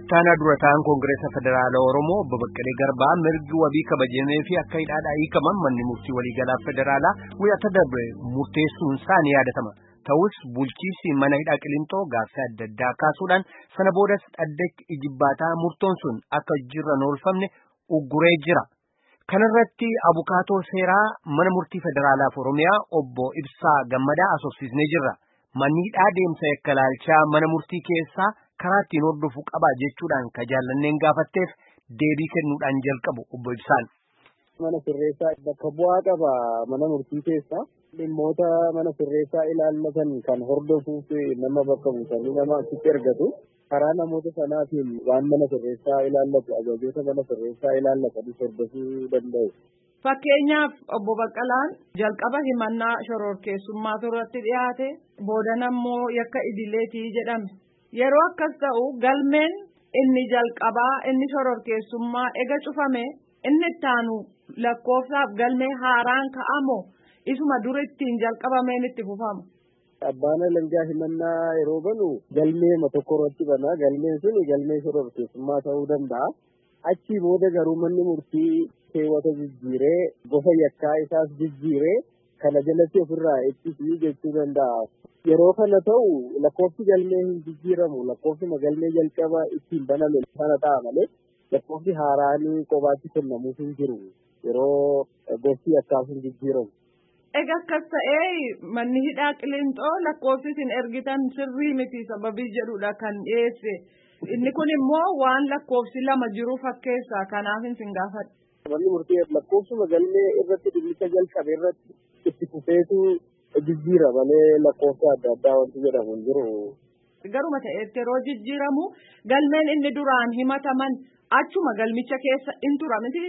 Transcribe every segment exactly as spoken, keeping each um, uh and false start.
Ittaanaa durataan Koongireesa Federaalaa Oromoo Obbo Baqqalee Garbaa mirgi wabii kabajamee fi akka hidhaadhaa hiikaman manni murtii waliigalaa federaalaa wi'ata darbe murteessuun isaa ni yaadatama. Ta'us bulchiinsi mana hidhaa Qilinxoo gaaffii adda addaa kaasuudhaan sana boodas dhaddachi ijibbaataa murtoon sun akka jirra oolfamne ugguree jira. Kanarratti abukaatoo seeraa mana murtii federaalaaf Oromiyaa Obbo Ibsaa Gammadaa asoofsisnee jirra. Manni hidhaa deemsa yakkalaalchaa mana murtii keessaa karaa ittiin hordofuu qaba jechuudhaan ka jaallanneen gaafatteef deebii kennuudhaan jalqabu Obbo Ibsaan. Mana sirreessaa bakka bu'aa qaba mana murtii keessaa dhimmoota mana sirreessaa ilaallatan kan hordofuuf nama bakka buusanii nama achitti ergatu. Karaa namoota sanaatiin waan mana sirreessaa ilaallatu ajajoota mana sirreessaa ilaallatan hordofuu danda'u. Fakkeenyaaf Obbo Baqqalaan jalqaba himannaa shororkeessummaa irratti dhiyaate boodan ammoo yakka idileetii jedhame. Yeroo akkas ta'u galmeen inni jalqabaa inni shororkeessummaa ega cufame inni ittaanu lakkoofsaaf galmee haaraan ka'amoo isuma dura ittiin jalqabameen itti fufama. Abbaan alangaa himannaa yeroo banu galmeema tokko irratti banaa galmeen sun galmee shororkeessummaa ta'uu danda'a. Achi booda garuu manni murtii keewwata jijjiiree gosa yakkaa isaas jijjiiree kana jalatti ofirraa ittisuu jechuu danda'a. Yeroo kana ta'u lakkoofsi galmee hin jijjiiramu lakkoofsi galmee jalqaba ittiin baname sana ta'a malee lakkoofsi haaraanii kophaatti kennamuuf hin jiru yeroo gosti yakkaas hin jijjiiramu. Egaa akkas ta'ee manni hidhaa Qilinxoo lakkoofsi isin ergitan sirrii miti sababii jedhudha kan dhiyeesse. Inni kun immoo waan lakkoofsi lama jiru fakkeessa kanaaf isin gaafadha. Manni murtii lakkoofsuma galmee irratti dhimmicha jalqabe irratti itti fufeetu jijjiira malee lakkoofsa adda addaa wanti jedhamu hin jiru. Garuma ta'etti yeroo jijjiiramu galmeen inni duraan himataman achuma galmicha keessa in tura miti?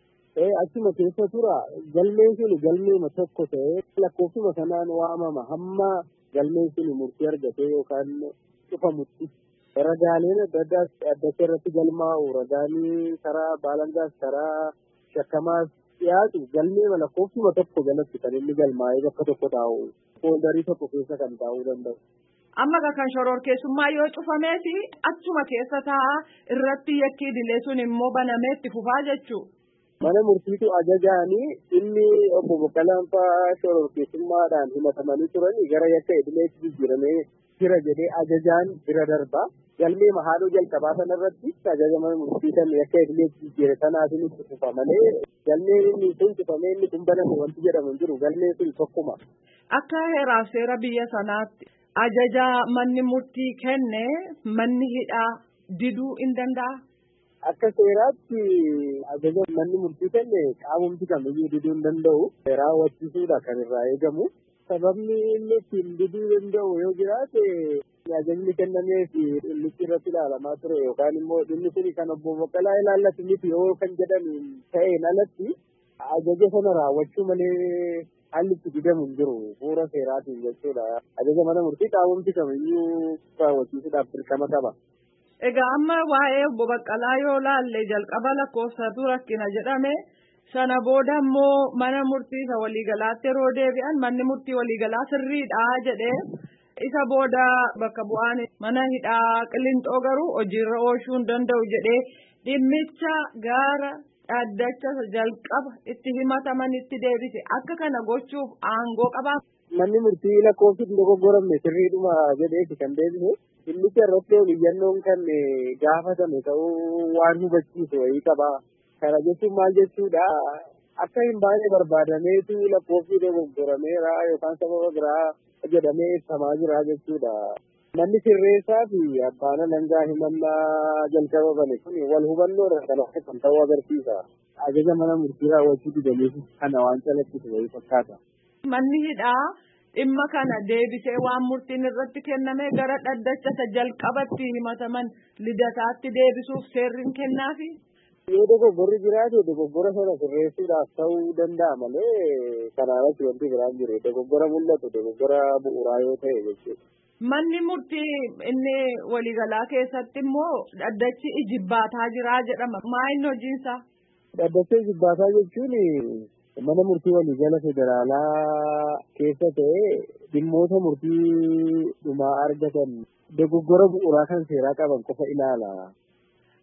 Ee achuma keessa tura galmeen sun galmeema tokko ta'ee lakkoofsuma sanaan waamama hamma galmeen sun murtii argatee yookaan cufamutti. Ragaaleen adda addaa adda irratti galmaa'u ragaanii karaa baalangaas karaa shakkamaas dhiyaatu galmee lakkoofsuma tokko jalatti kan inni galmaa'ee bakka tokko taa'u fooldarii tokko keessa kan taa'uu danda'u. Amma kan shororkeessummaa yoo cufameeti achuma keessa taa'a irratti yakki idilee sun immoo banamee itti fufaa jechuu. Mana murtiitu ajajaanii inni Obbo Baqqalaan fa'aa shororkeessummaadhaan himatamanii turanii gara yakka idileetti jijjiiramee jira jedhee ajajaan bira darba. Galmee mahaaluu jalqabaa sanarratti ajaja mana murtii kan yakka idileetti jijjiire sanaatiin itti fufa malee galmeen inni sun cufamee inni kun baname wanti jedhamu hin jiru galmeen sun tokkuma. Akka heeraaf seera biyya sanaatti ajaja manni murtii kenne manni hidhaa diduu hin danda'a. Akka seeraatti ajaja manni murtii kenne qaamumti kamiyyuu diduu hin danda'u raawwachiisuudha kan irraa eegamu. Sababni inni ittiin diduu danda'u yoo jiraate ajajni kennamee fi dhimmichi irratti ilaalamaa ture yookaan immoo dhimmi sun kan Obbo Baqqalaa ilaallatu miti yoo kan jedhan ta'een alatti ajaja sana raawwachuu malee haalli itti didamu hin jiru bu'uura seeraatiin jechuudha. Ajaja mana murtii qaamumti kamiyyuu raawwachiisuudhaaf dirqama qaba. Egaa amma waa'ee Obbo Baqqalaa yoo laalle jalqaba lakkoofsatu rakkina jedhame sana booda immoo mana murtii isa waliigalaatti yeroo deebi'an manni murtii waliigalaa sirriidha jedhee isa booda bakka bu'aan mana hidhaa Qilinxoo garuu hojiirra oolchuu hin danda'u jedhee dhimmicha gara dhaddacha jalqaba itti himataman itti deebise akka kana gochuuf aangoo qaba. Manni murtii lakkoofsi hin dogoggoramne sirriidhuma jedheeti kan deebise dhimmicha irratti oliyyannoon kan gaafatame ta'uu waan hubachiisu wayii qaba. Kana jechuun maal jechuudha akka hin baane barbaadameetu lakkoofsi dogoggorameera yookaan sababa biraa jedhamee ibsamaa jira jechuudha. Manni sirreessaa fi abbaan alangaa himannaa jalqaba bane kun wal hubannoo irra kan ta'uu agarsiisa. Ajaja mana murtii raawwachuu didaniif kana waan calaqqisu wayii fakkaata. Manni hidhaa dhimma kana deebisee waan murtiin irratti kenname gara dhaddacha jalqabatti himataman lidataatti deebisuuf seerri kennaafi. Yoo dogoggorri jiraate dogoggora sana sirreessuudhaaf ta'uu danda'a malee kanaarratti wanti biraan jiru dogoggora mul'atu dogoggora bu'uuraa yoo ta'e jechuudha. Manni murtii inni waliigalaa keessatti immoo dhaddachi ijibbaataa jira jedhama. Maa inni hojiinsaa? Dhaddacha ijibbaataa jechuun mana murtii waliigala federaalaa keessa ta'e dhimmoota murtii dhumaa argatan dogoggora bu'uuraa kan seeraa qaban qofa ilaala.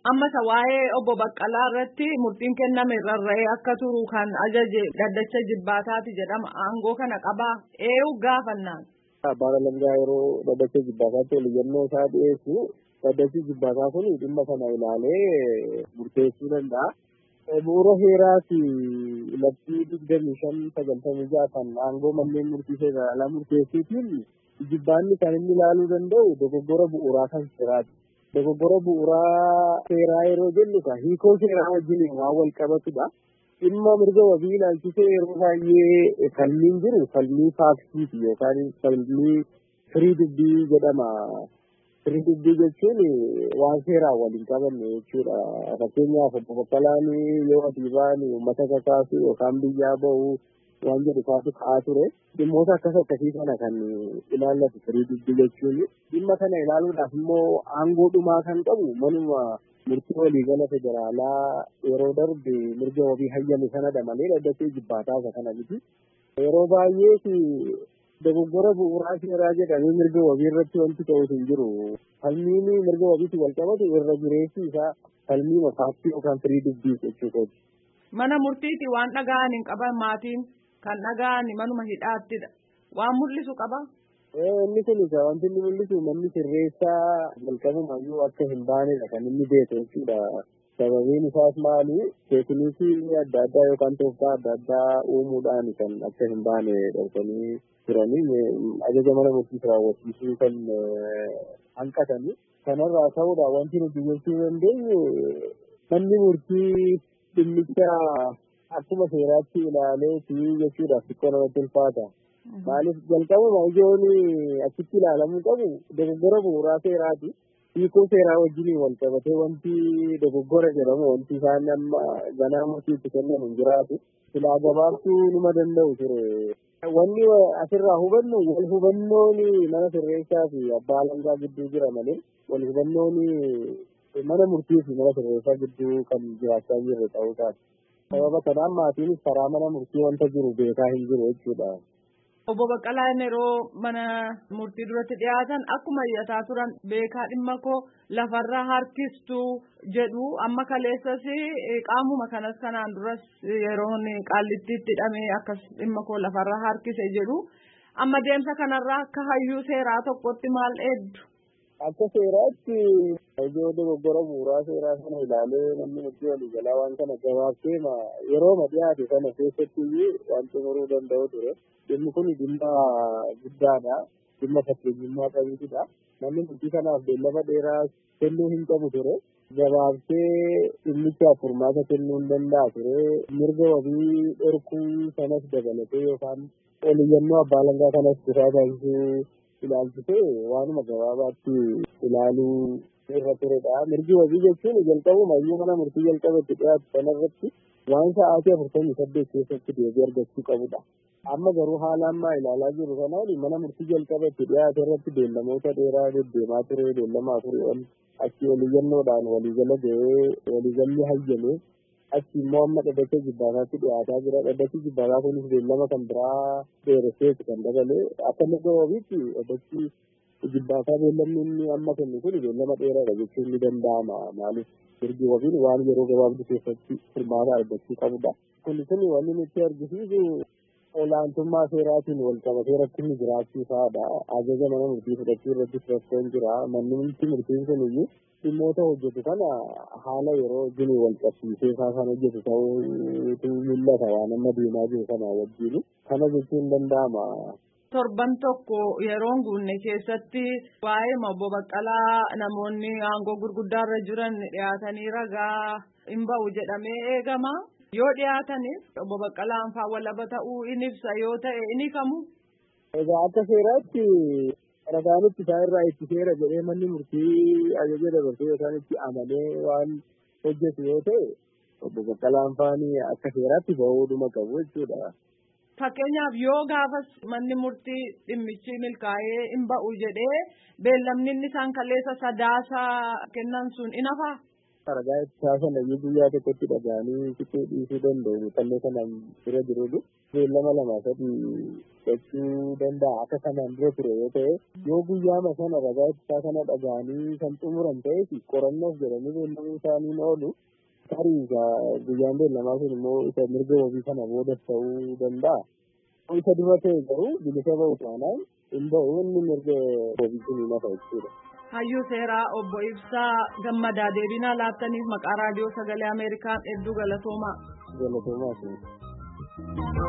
Amma isa waa'ee obbo Baqqalaa irratti murtiin kenname rarra'ee akka turu kan ajaje dhaddacha jibbaataati jedhama. Aangoo kana qabaa eenyu gaafannaan. Abbaan alangaa yeroo dhaddacha jibbaataatti oliyyannoo isaa dhiyeessu dhaddachi jibbaataa kun dhimma kana ilaalee murteessuu danda'a. Bu'uura heeraati labsii digdamii shan sagaltamii ja'a kan aangoo manneen murtii federaalaa murteessuutiin jibbaanni kan inni ilaaluu danda'u dogoggora bu'uuraa kan seeraati. Dogoggora bu'uuraa seeraa yeroo jennu hiikoo seeraa wajjin waan wal qabatudha. Dhimma mirga wabii ilaalchisee yeroo baay'ee falmiin jiru falmii faaksiiti yookaan falmii firii dubbii jedhama. Firii dubbii jechuun waan seeraan waliin qabanne jechuudha. Fakkeenyaaf obbo Baqqalaan yoo adii ba'an uummata kakaasu yookaan biyyaa bahu waan jedhu faatu ka'aa ture. Dhimmoota akkas akkasii kana kan ilaallatu firii dubbii jechuun dhimma kana ilaaluudhaaf immoo aangoo dhumaa kan qabu manuma murtii waliigala federaalaa yeroo darbe mirga wabii hayyame sanadha malee dhaddacha jibbaataa isa kana miti. Yeroo baay'ee dogoggora bu'uuraa seeraa jedhamee mirga wabii irratti wanti ta'u hin jiru. Falmiin mirga wabiitti wal qabatu irra jireessi isaa falmii makaatti yookaan firii dubbii jechuudha. Mana murtiiti waan dhaga'an hin qaban maatiin kan dhaga'an manuma hidhaattidha. Waan mul'isu qaba. Inni kun wanti inni mul'isu manni sirreessaa jalqabumayyuu akka hin baanedha kan inni beeku jechuudha. Sababiin isaas maali? Teekiniikii adda addaa yookaan tooftaa adda addaa uumuudhaan kan akka hin baane dhorkanii turanii ajaja mana murtii raawwachiisuu kan hanqatanii. Kanarraa ta'uudha wanti nuti jechuu dandeenyu manni murtii dhimmicha akkuma seeraatti ilaalee fi jechuudha xiqqoo namatti ulfaata. Maaliif jalqabuma ijoon achitti ilaalamuu qabu dogoggora bu'uuraa seeraati. Hiikoo seeraa wajjin wal qabatee wanti dogoggora jedhamu wanti isaan amma ganaa murtiitti kennan hin jiraatu. Silaa gabaabsuu numa danda'u ture. Wanni asirraa hubannu wal hubannoon mana sirreessaa fi abbaa alangaa gidduu jira malee wal hubannoon mana murtii fi mana sirreessaa gidduu kan jiraachaa jirre ta'uu taati. Sababa kanaan maatiinis karaa mana murtii wanta jiru beekaa hin jiru jechuudha. Obbo Baqqalaan yeroo mana murtii duratti dhiyaatan akkuma iyyataa turan beekaa dhimma koo lafarraa harkistuu jedhu amma kaleessas qaamuma kanas kanaan duras yeroon qaallittiitti hidhamee akkas dhimma koo lafarraa harkise jedhu amma deemsa kanarraa akka hayyuu seeraa tokkotti maal eeddu? Akka seeraatti ijoo dogoggora bu'uuraa seeraa sana ilaalee namni murtii waliigalaa waan kana gabaabsee yeroo dhiyaate sana keessatti waan xumuruu danda'u ture. Dhimmi kun dhimma guddaadha. Dhimma fakkeenyummaa qabuutidha. Namni murtii kanaaf beellama dheeraa kennuu hin qabu ture. Gabaabsee dhimmichaaf furmaata kennuu hin danda'a ture. Mirga wabii dhorkuu sanas dabalatee yookaan oliyyannoo abbaa alangaa kanas kutaa taasisuu ilaalchisee waanuma gabaabaatti ilaaluu irra turedha. Mirgi wabii jechuun jalqabuma iyyuu mana murtii jalqabatti dhiyaatu sanarratti waan sa'aatii afurtamii saddeet keessatti deebii argachuu qabudha. Amma garuu haala ammaa ilaalaa jiru kanaan mana murtii jalqabatti dhiyaate irratti beellamoota dheeraa deddeemaa ture beellama afurii ol achi oliyyannoodhaan waliigala ga'ee waliigalli hayyame achi immoo amma dhaddacha jibbaataatti dhiyaataa jira. Dhaddachi jibbaataa kunis beellama kan biraa dheeresseetu kan dabale akka mirga wabiitti dhaddachi jibbaataa beellamni inni amma kennu kun beellama dheeraadha jechuun ni danda'ama. Maaliif mirgi wabiin waan yeroo gabaabduu keessatti furmaata argachuu qabudha. Kun kun wanni nutti argisiisu olaantummaa seeraatiin wal qabatee rakkinni jiraachuu isaadha. Ajaja mana murtii fudhachuu irratti rakkoon jira. Manni murtiin kun iyyuu dhimmoota hojjetu kana haala yeroo wajjin wal qabsiisee isaa kan hojjetu ta'uutu mul'ata waan amma deemaa jiru kana wajjin. Kana jechuun danda'ama. Torban tokko yeroon guunne keessatti waa'ee obbo Baqqalaa namoonni aangoo gurguddaarra jiran dhiyaatanii ragaa hin ba'u jedhamee eegama. Yoo dhiyaatanis obbo Baqqalaan fa'aa walaba ta'uu in ibsa yoo ta'e inni kamu. Egaa akka seeraatti ragaanitti isaa irraa itti seera jedhee manni murtii ajaja dabarsee yookaan itti amalee waan hojjetu yoo ta'e obbo Baqqalaan fa'aa akka seeraatti ba'uudhuma qabu jechuudha. Fakkeenyaaf yoo gaafas manni murtii dhimmichi milkaa'ee hin ba'u jedhee beellamni inni isaan kaleessa sadaasa kennan sun in hafaa? Ragaa isaa sana guyyaa tokkotti dhaga'anii siquu dhiisuu danda'u kanneen kanaan bira jiruudha. beellama lama sadii jechuu danda'a akka kanaan dura ture yoo ta'e yoo guyyaama sana ragaa ittisaa kana dhaga'anii kan xumuran ta'e qorannoof jedhanii beellamuu isaaniin oolu tarii guyyaan beellamaa sun immoo isa mirga wabii kana boodas ta'uu danda'a. Isa dura ta'e garuu bilisa ba'u taanaan hin ba'u inni mirga wabii sun hin hafa jechuudha. Hayyuu seeraa obbo Ibsaa Gammadaa deebinaa laattaniif maqaa raadiyoo sagalee Ameerikaa hedduu galatoomaa. Galatoomaa.